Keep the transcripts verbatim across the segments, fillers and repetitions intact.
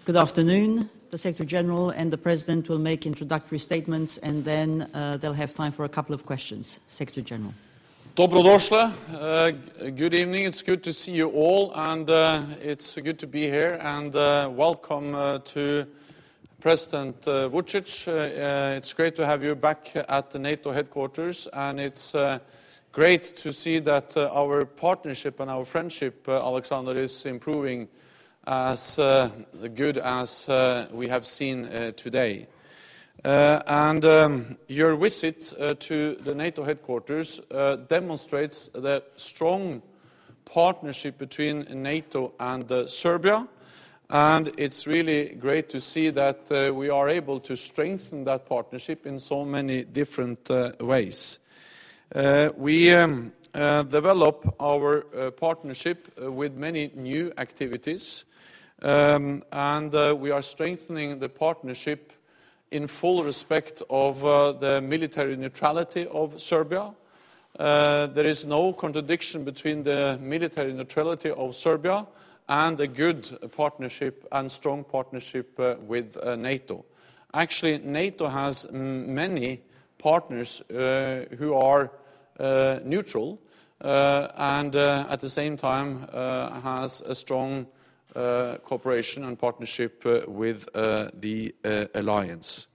Good afternoon. The Secretary General and the President will make introductory statements, and then uh, they'll have time for a couple of questions. Secretary General. Dobrodošli. Uh, good evening. It's good to see you all, and uh, it's good to be here. And uh, welcome uh, to President uh, Vučić. Uh, uh, it's great to have you back at the NATO headquarters, and it's uh, great to see that uh, our partnership and our friendship, uh, Alexander, is improving as uh, good as uh, we have seen uh, today. Uh, and um, your visit uh, to the NATO headquarters uh, demonstrates the strong partnership between NATO and uh, Serbia. And it's really great to see that uh, we are able to strengthen that partnership in so many different uh, ways. Uh, we um, uh, develop our uh, partnership uh, with many new activities. Um, and uh, we are strengthening the partnership in full respect of uh, the military neutrality of Serbia. Uh, there is no contradiction between the military neutrality of Serbia and a good partnership and strong partnership uh, with uh, NATO. Actually, NATO has m- many partners uh, who are uh, neutral uh, and uh, at the same time uh, has a strong Uh, cooperation and partnership uh, with uh, the uh, alliance.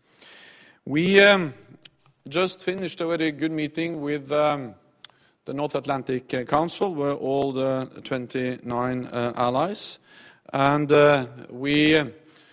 We um, just finished a very good meeting with um, the North Atlantic uh, Council, where all the twenty-nine uh, allies, and uh, we uh,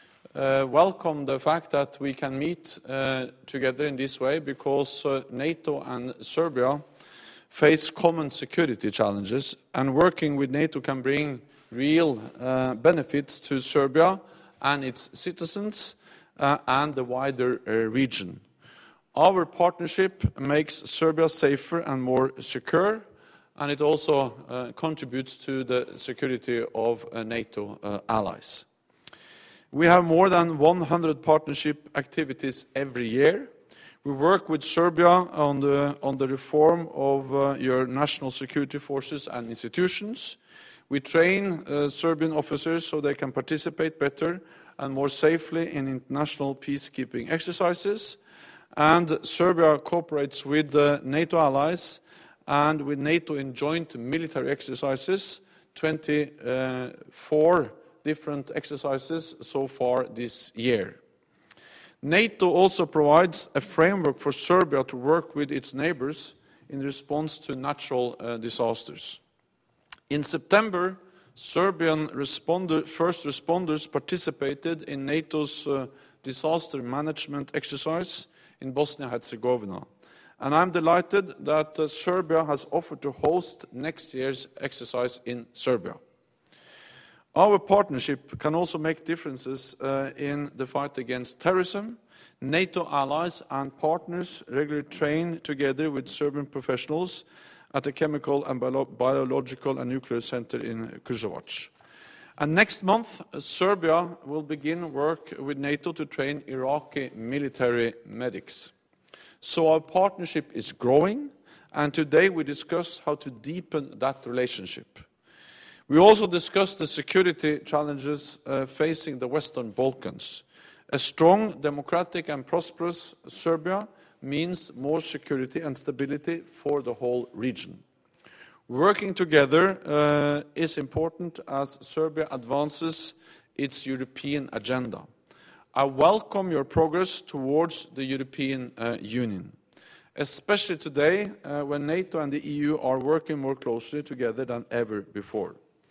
welcome the fact that we can meet uh, together in this way because uh, NATO and Serbia face common security challenges, and working with NATO can bring real uh, benefits to Serbia and its citizens uh, and the wider uh, region. Our partnership makes Serbia safer and more secure, and it also uh, contributes to the security of uh, NATO uh, allies. We have more than one hundred partnership activities every year. We work with Serbia on the, on the reform of uh, your national security forces and institutions. We train uh, Serbian officers so they can participate better and more safely in international peacekeeping exercises. And Serbia cooperates with the NATO allies and with NATO in joint military exercises, twenty-four different exercises so far this year. NATO also provides a framework for Serbia to work with its neighbors in response to natural uh, disasters. In September, Serbian responder, first responders participated in NATO's uh, disaster management exercise in Bosnia-Herzegovina. And I'm delighted that uh, Serbia has offered to host next year's exercise in Serbia. Our partnership can also make differences uh, in the fight against terrorism. NATO allies and partners regularly train together with Serbian professionals at the Chemical and Bio- Biological and Nuclear Center in Kruševac. And next month, uh, Serbia will begin work with NATO to train Iraqi military medics. So our partnership is growing, and today we discuss how to deepen that relationship. We also discussed the security challenges uh, facing the Western Balkans. A strong, democratic and prosperous Serbia means more security and stability for the whole region. Working together uh, is important as Serbia advances its European agenda. I welcome your progress towards the European uh, Union, especially today uh, when NATO and the E U are working more closely together than ever before.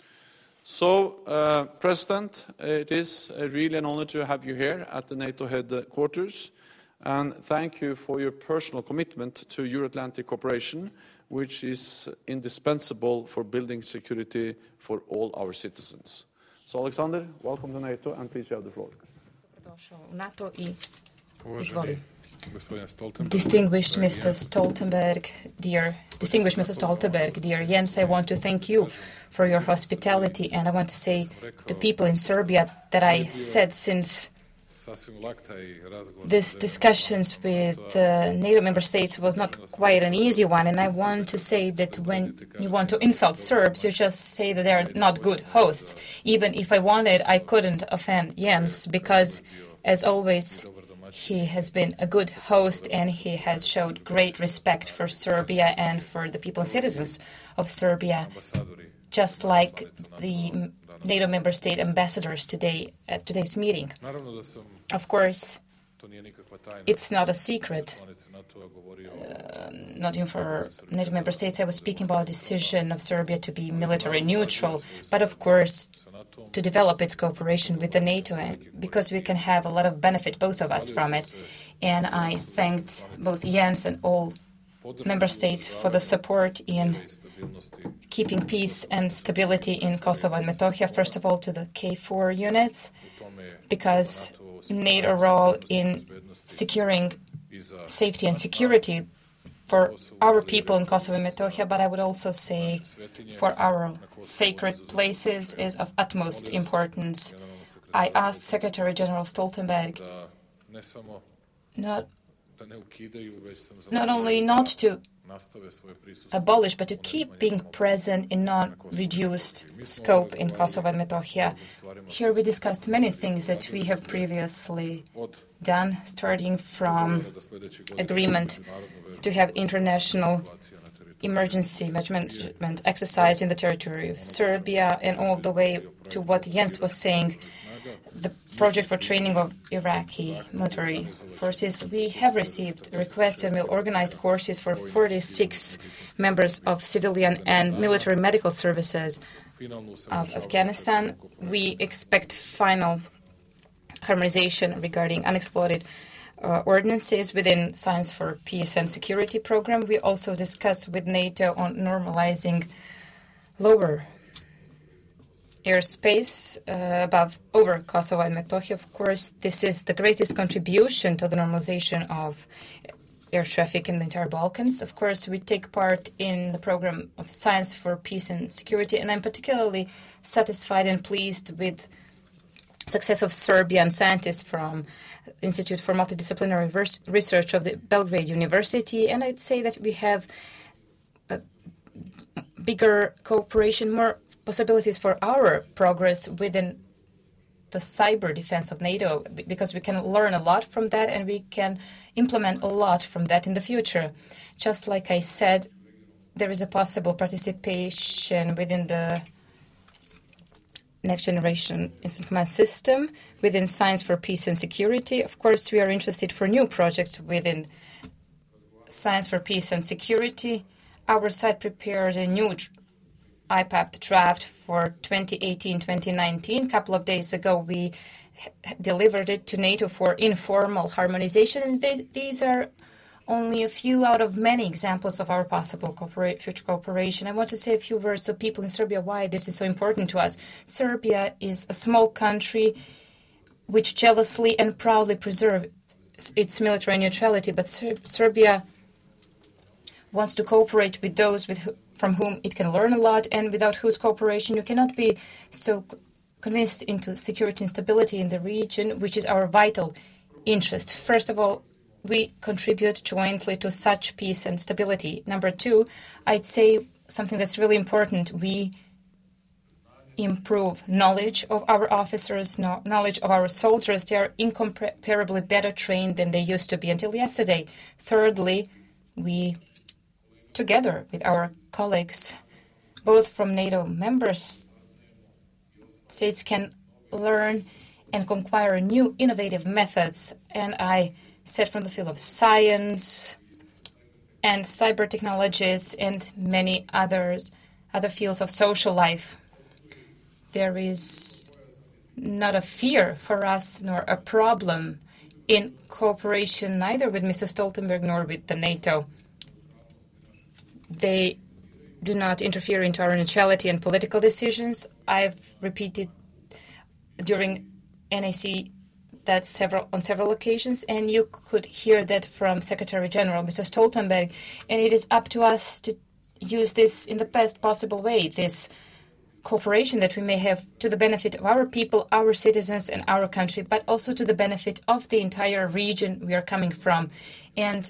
So, uh, President, it is really an honor to have you here at the NATO headquarters. And thank you for your personal commitment to Euro-Atlantic cooperation, which is indispensable for building security for all our citizens. So, Alexander, welcome to NATO, and please you have the floor. NATO i izvoli. Distinguished Mister Stoltenberg, dear, distinguished Mister Stoltenberg, dear Jens, I want to thank you for your hospitality, and I want to say to people in Serbia that I said since These discussions with uh, NATO member states was not quite an easy one, and I want to say that when you want to insult Serbs, you just say that they are not good hosts. Even if I wanted, I couldn't offend Jens, because, as always, he has been a good host and he has showed great respect for Serbia and for the people and citizens of Serbia, just like the NATO member state ambassadors today at today's meeting. Of course, it's not a secret, uh, not even for NATO member states. I was speaking about the decision of Serbia to be military neutral, but of course to develop its cooperation with the NATO, because we can have a lot of benefit, both of us, from it. And I thanked both Jens and all member states for the support in keeping peace and stability in Kosovo and Metohija, first of all to the K four units, because NATO role in securing safety and security for our people in Kosovo and Metohija, but I would also say for our sacred places, is of utmost importance. I asked Secretary General Stoltenberg not, not only not to abolish, but to keep being present in non-reduced scope in Kosovo and Metohija. Here we discussed many things that we have previously done, starting from agreement to have international emergency management exercise in the territory of Serbia, and all the way to what Jens was saying, the project for training of Iraqi military forces. We have received requests and will organize courses for forty-six members of civilian and military medical services of Afghanistan. We expect final harmonization regarding unexploded uh, ordnances within Science for Peace and Security program. We also discuss with NATO on normalizing lower airspace uh, above over Kosovo and Metohija. Of course, this is the greatest contribution to the normalization of air traffic in the entire Balkans. Of course, we take part in the program of Science for Peace and Security, and I'm particularly satisfied and pleased with success of Serbian scientists from Institute for Multidisciplinary Research of the Belgrade University, and I'd say that we have a bigger cooperation, more possibilities for our progress within the cyber defense of NATO, because we can learn a lot from that and we can implement a lot from that in the future. Just like I said, there is a possible participation within the next generation instant command system within Science for Peace and Security. Of course, we are interested for new projects within Science for Peace and Security. Our site prepared a new I PAP draft for twenty eighteen twenty nineteen. A couple of days ago, we delivered it to NATO for informal harmonization. And they, these are only a few out of many examples of our possible corporate, future cooperation. I want to say a few words to people in Serbia why this is so important to us. Serbia is a small country which jealously and proudly preserves its military neutrality, but Ser Serbia wants to cooperate with those with who, from whom it can learn a lot, and without whose cooperation you cannot be so convinced into security and stability in the region, which is our vital interest. First of all, we contribute jointly to such peace and stability. Number two, I'd say something that's really important. We improve knowledge of our officers, no, knowledge of our soldiers. They are incomparably better trained than they used to be until yesterday. Thirdly, we, together with our colleagues, both from NATO members, states can learn and acquire new innovative methods. And I said from the field of science and cyber technologies and many others, other fields of social life. There is not a fear for us nor a problem in cooperation neither with Mister Stoltenberg nor with the NATO. They do not interfere into our neutrality and political decisions. I've repeated during N A C that several on several occasions, and you could hear that from Secretary General Mister Stoltenberg, and it is up to us to use this in the best possible way, this cooperation that we may have to the benefit of our people, our citizens, and our country, but also to the benefit of the entire region we are coming from. And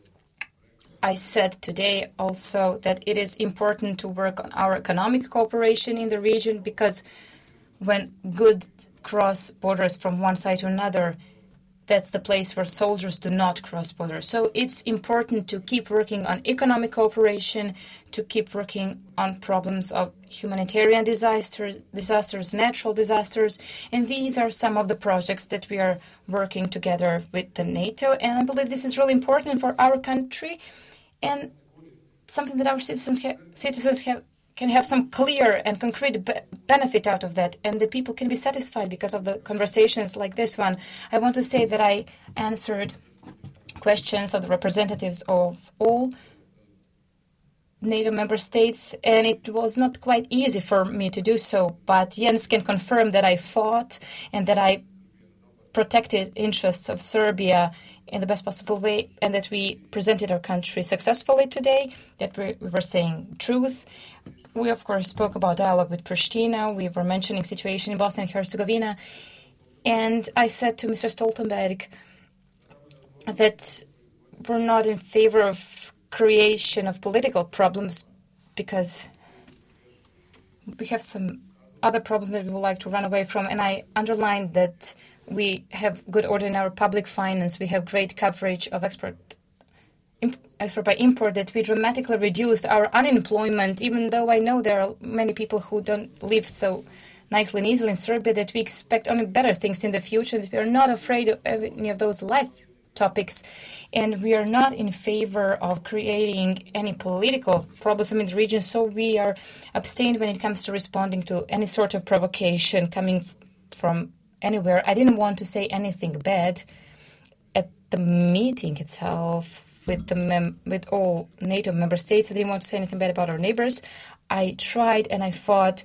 I said today also that it is important to work on our economic cooperation in the region, because when goods cross borders from one side to another, that's the place where soldiers do not cross borders. So it's important to keep working on economic cooperation, to keep working on problems of humanitarian disaster, disasters, natural disasters. And these are some of the projects that we are working together with the NATO. And I believe this is really important for our country, and something that our citizens, ha- citizens have can have some clear and concrete be- benefit out of that, and that people can be satisfied because of the conversations like this one. I want to say that I answered questions of the representatives of all NATO member states, and it was not quite easy for me to do so, but Jens can confirm that I fought and that I protected interests of Serbia in the best possible way, and that we presented our country successfully today, that we, we were saying truth. We, of course, spoke about dialogue with Pristina. We were mentioning situation in Bosnia and Herzegovina. And I said to Mister Stoltenberg that we're not in favor of creation of political problems, because we have some other problems that we would like to run away from. And I underlined that we have good order in our public finance. We have great coverage of export export by import, that we dramatically reduced our unemployment, even though I know there are many people who don't live so nicely and easily in Serbia, that we expect only better things in the future, that we are not afraid of any of those life topics, and we are not in favor of creating any political problems in the region, so we are abstained when it comes to responding to any sort of provocation coming from anywhere. I didn't want to say anything bad at the meeting itself with the mem- with all NATO member states. I didn't want to say anything bad about our neighbors. I tried and I fought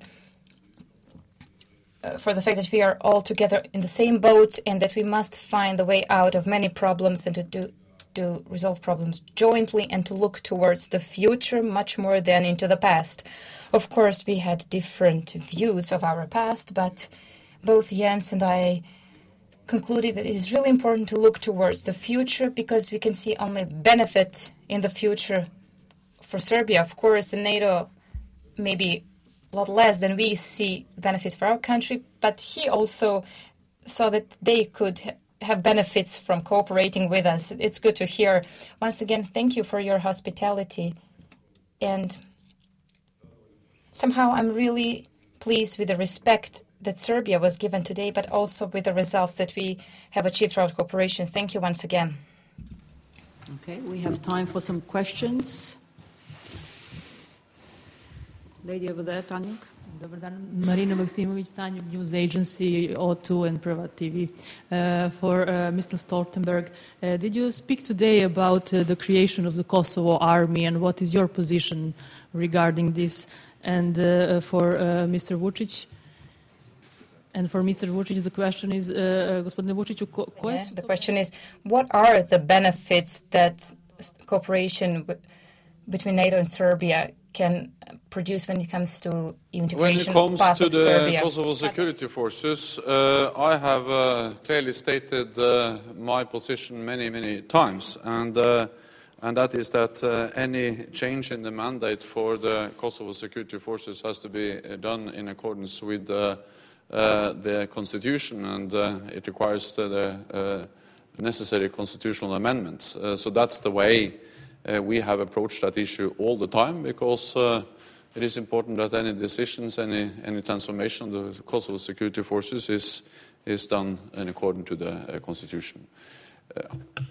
uh, for the fact that we are all together in the same boat, and that we must find the way out of many problems, and to do to resolve problems jointly, and to look towards the future much more than into the past. Of course, we had different views of our past, but both Jens and I concluded that it is really important to look towards the future, because we can see only benefit in the future for Serbia. Of course, the NATO maybe a lot less than we see benefits for our country, but he also saw that they could ha- have benefits from cooperating with us. It's good to hear. Once again, thank you for your hospitality. And somehow I'm really pleased with the respect that Serbia was given today, but also with the results that we have achieved throughout cooperation. Thank you once again. Okay, we have time for some questions. Lady over there, Tanjuk. Dobar dan, Marina Maksimović, Tanjuk News Agency, O two and Prva T V. Uh, for uh, Mister Stoltenberg, uh, did you speak today about uh, the creation of the Kosovo Army, and what is your position regarding this? And uh, for uh, Mister Vučić, And for Mister Vučić, the question is, uh, gospodine Vučiću, ko, koje Yeah, su the to- question is, what are the benefits that s- cooperation w- between NATO and Serbia can produce when it comes to When it integration comes path to of the Serbia? Kosovo security forces, uh, I have uh, clearly stated uh, my position many, many times, and uh, and that is that uh, any change in the mandate for the Kosovo security forces has to be uh, done in accordance with uh, uh, the constitution, and uh, it requires the, the uh, necessary constitutional amendments. Uh, so that's the way uh, we have approached that issue all the time, because uh, it is important that any decisions, any any transformation of the Kosovo security forces is is done in accordance to the uh, constitution. Uh,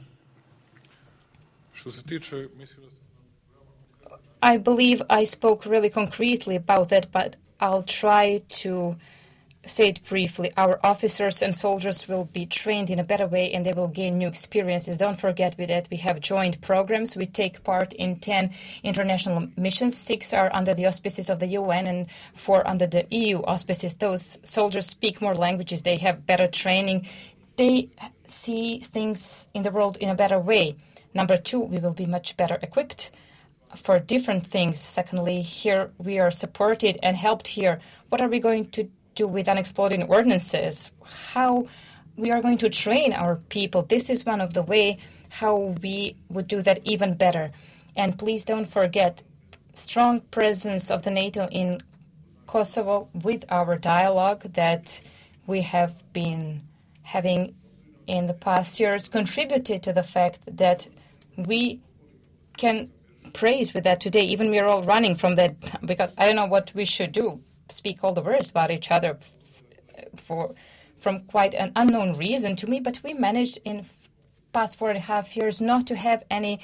Što se tiče, mislim da I believe I spoke really concretely about that, but I'll try to say it briefly. Our officers and soldiers will be trained in a better way, and they will gain new experiences. Don't forget with that we have joint programs. We take part in ten international missions. Six are under the auspices of the U N and four under the E U auspices. Those soldiers speak more languages. They have better training. They see things in the world in a better way. Number two, we will be much better equipped. for different things. Secondly, here we are supported and helped here. What are we going to do with unexploded ordnances? How we are going to train our people? This is one of the way how we would do that even better. And please don't forget strong presence of the NATO in Kosovo with our dialogue that we have been having in the past years contributed to the fact that we can praise with that today. Even we are all running from that because I don't know what we should do, speak all the words about each other for from quite an unknown reason to me, but we managed in past four and a half years not to have any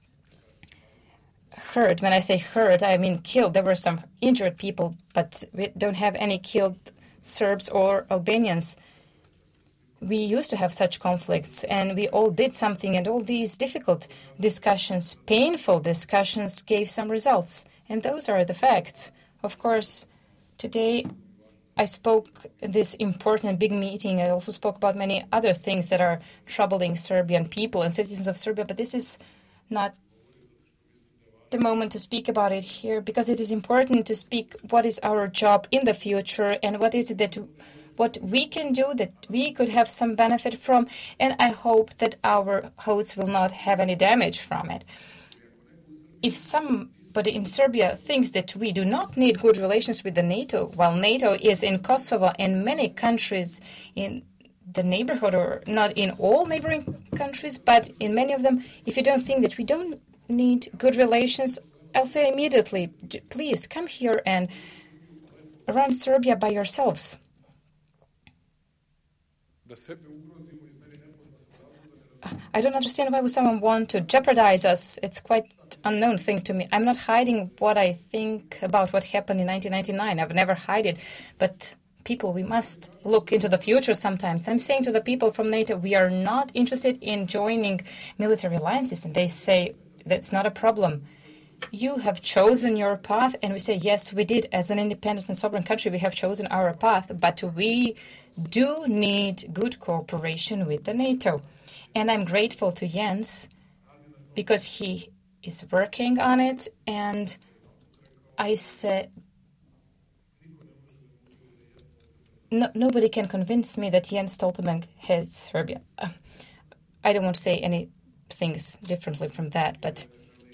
hurt. When I say hurt, I mean killed. There were some injured people, but we don't have any killed Serbs or Albanians. We used to have such conflicts, and we all did something, and all these difficult discussions, painful discussions, gave some results. And those are the facts. Of course, today I spoke at this important big meeting. I also spoke about many other things that are troubling Serbian people and citizens of Serbia, but this is not the moment to speak about it here, because it is important to speak what is our job in the future and what is it that what we can do that we could have some benefit from, and I hope that our votes will not have any damage from it. If somebody in Serbia thinks that we do not need good relations with the NATO, while NATO is in Kosovo and many countries in the neighborhood, or not in all neighboring countries, but in many of them, if you don't think that we don't need good relations, I'll say immediately, please come here and run Serbia by yourselves. I don't understand why would someone want to jeopardize us. It's quite unknown thing to me. I'm not hiding what I think about what happened in nineteen ninety-nine. I've never hid it. But people, we must look into the future sometimes. I'm saying to the people from NATO, we are not interested in joining military alliances. And they say, that's not a problem. You have chosen your path. And we say, yes, we did. As an independent and sovereign country, we have chosen our path. But we do need good cooperation with the NATO. And I'm grateful to Jens because he is working on it. And I said, no, nobody can convince me that Jens Stoltenberg hates Serbia. Uh, I don't want to say any things differently from that, but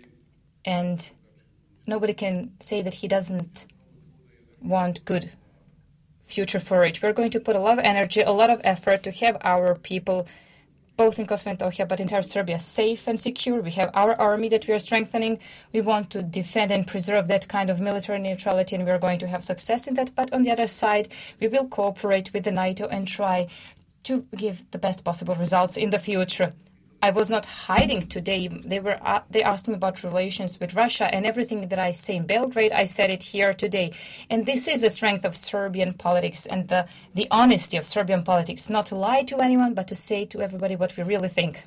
and nobody can say that he doesn't want good future for it. We're going to put a lot of energy, a lot of effort to have our people, both in Kosovo and Metohija, but entire Serbia, safe and secure. We have our army that we are strengthening. We want to defend and preserve that kind of military neutrality, and we are going to have success in that. But on the other side, we will cooperate with the NATO and try to give the best possible results in the future. I was not hiding today. They were. Uh, they asked me about relations with Russia, and everything that I say in Belgrade, I said it here today. And this is the strength of Serbian politics and the, the honesty of Serbian politics, not to lie to anyone, but to say to everybody what we really think.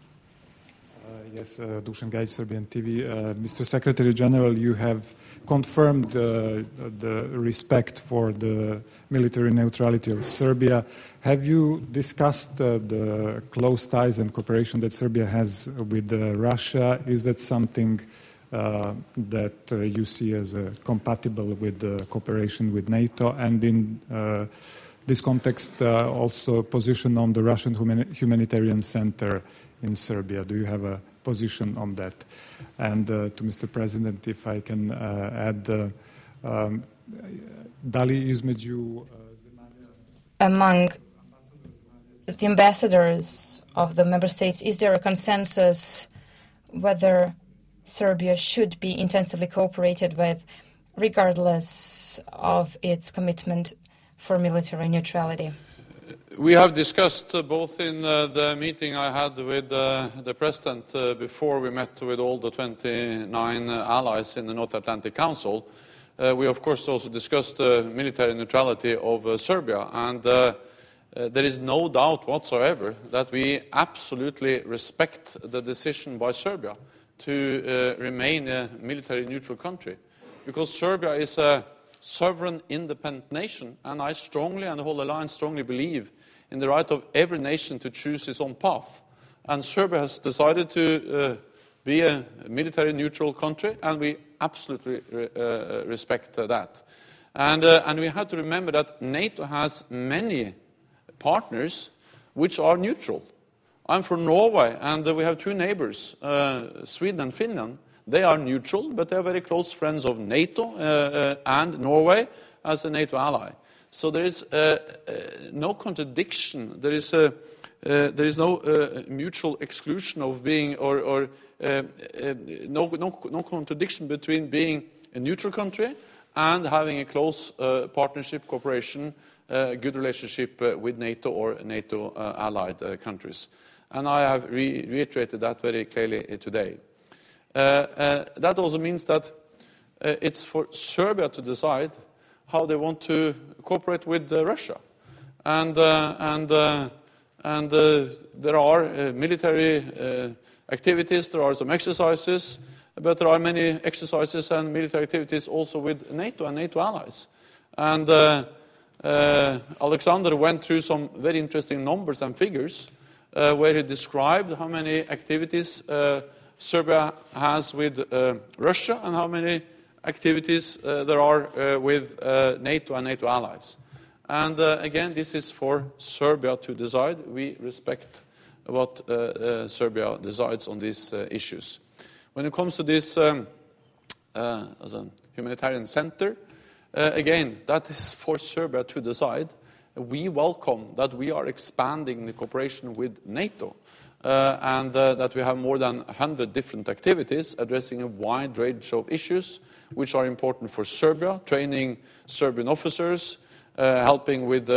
Uh, yes, uh, Dusan Gajic, Serbian T V. Uh, Mister Secretary General, you have confirmed uh, the respect for the military neutrality of Serbia. Have you discussed uh, the close ties and cooperation that Serbia has with uh, Russia? Is that something uh, that uh, you see as uh, compatible with the cooperation with NATO? And in uh, this context, uh, also position on the Russian humani- humanitarian center in Serbia. Do you have a position on that? And uh, to Mister President, if I can uh, add, uh, um, Dali između among the ambassadors of the member states, is there a consensus whether Serbia should be intensively cooperated with, regardless of its commitment for military neutrality? We have discussed uh, both in uh, the meeting I had with uh, the President uh, before we met with all the twenty-nine uh, allies in the North Atlantic Council. Uh, we, of course, also discussed the uh, military neutrality of uh, Serbia. And uh, uh, there is no doubt whatsoever that we absolutely respect the decision by Serbia to uh, remain a military neutral country. Because Serbia is a sovereign, independent nation, and I strongly, and the whole alliance strongly believe in the right of every nation to choose its own path. And Serbia has decided to uh, be a military neutral country, and we absolutely uh, respect uh, that. And, uh, and we have to remember that NATO has many partners which are neutral. I'm from Norway, and uh, we have two neighbors, uh, Sweden and Finland. They are neutral, but they are very close friends of NATO uh, uh, and Norway as a NATO ally. So there is uh, uh, no contradiction. There is, a, uh, there is no uh, mutual exclusion of being, or, or uh, uh, no, no, no contradiction between being a neutral country and having a close uh, partnership, cooperation, uh, good relationship uh, with NATO or NATO uh, allied uh, countries. And I have re reiterated that very clearly today. Uh, uh, that also means that uh, it's for Serbia to decide how they want to cooperate with uh, Russia. And, uh, and, uh, and uh, there are uh, military uh, activities, there are some exercises, but there are many exercises and military activities also with NATO and NATO allies. And uh, uh, Alexander went through some very interesting numbers and figures uh, where he described how many activities uh, Serbia has with uh, Russia and how many activities uh, there are uh, with uh, NATO and NATO allies. And uh, again, this is for Serbia to decide. We respect what uh, uh, Serbia decides on these uh, issues. When it comes to this um, uh, as a humanitarian center, uh, again, that is for Serbia to decide. We welcome that we are expanding the cooperation with NATO. Uh, and uh, that we have more than one hundred different activities addressing a wide range of issues which are important for Serbia, training Serbian officers, uh, helping with uh,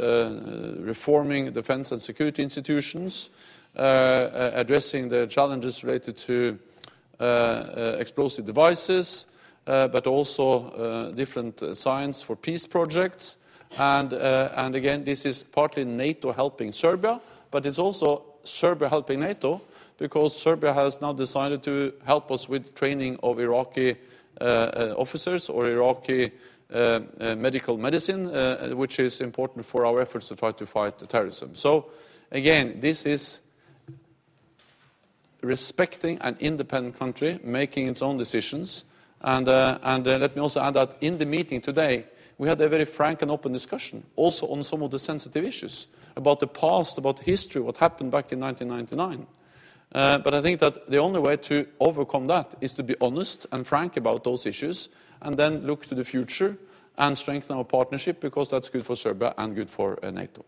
uh, reforming defense and security institutions, uh, uh, addressing the challenges related to uh, uh, explosive devices, uh, but also uh, different uh, science for peace projects. And, uh, and again, this is partly NATO helping Serbia, but it's also Serbia helping NATO, because Serbia has now decided to help us with training of Iraqi uh, uh, officers or Iraqi uh, uh, medical medicine, uh, which is important for our efforts to try to fight terrorism. So, again, this is respecting an independent country, making its own decisions. And, uh, and uh, let me also add that in the meeting today, we had a very frank and open discussion, also on some of the sensitive issues, about the past, about history, what happened back in nineteen ninety-nine. Uh, but I think that the only way to overcome that is to be honest and frank about those issues, and then look to the future and strengthen our partnership, because that's good for Serbia and good for uh, NATO.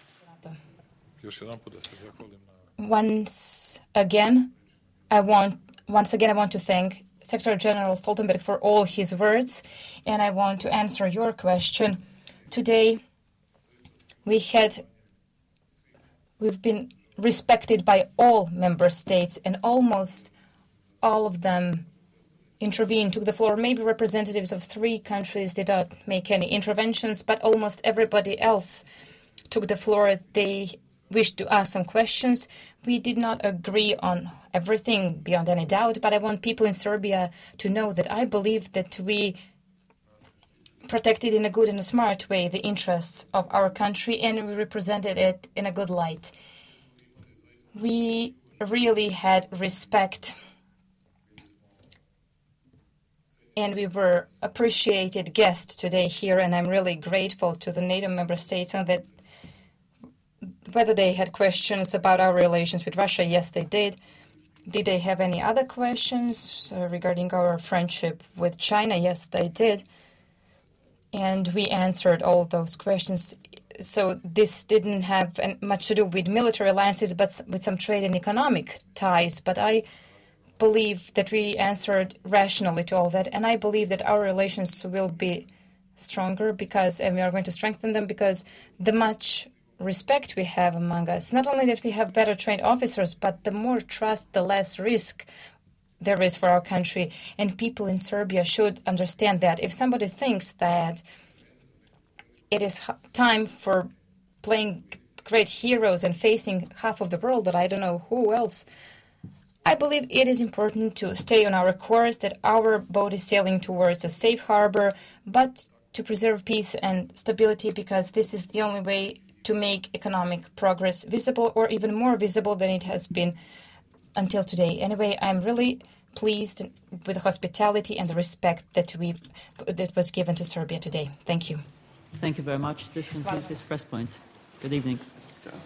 Once again, I want once again I want to thank Secretary General Stoltenberg for all his words, and I want to answer your question. Today, we had we've been respected by all member states, and almost all of them intervened, took the floor. Maybe representatives of three countries did not make any interventions, but almost everybody else took the floor. They wished to ask some questions. We did not agree on everything beyond any doubt, but I want people in Serbia to know that I believe that we protected in a good and a smart way the interests of our country, and we represented it in a good light. We really had respect, and we were appreciated guests today here, and I'm really grateful to the NATO member states on that. Whether they had questions about our relations with Russia, yes, they did. Did they have any other questions uh, regarding our friendship with China? Yes, they did. And we answered all those questions. So this didn't have much to do with military alliances, but with some trade and economic ties. But I believe that we answered rationally to all that, and I believe that our relations will be stronger because, and we are going to strengthen them because the much respect we have among us, not only that we have better trained officers, but the more trust, the less risk there is for our country. And people in Serbia should understand that. If somebody thinks that it is time for playing great heroes and facing half of the world, that I don't know who else, I believe it is important to stay on our course, that our boat is sailing towards a safe harbor, but to preserve peace and stability, because this is the only way to make economic progress visible, or even more visible than it has been until today. Anyway, I'm really pleased with the hospitality and the respect that we that was given to Serbia today. Thank you. Thank you very much. This concludes this press point. Good evening.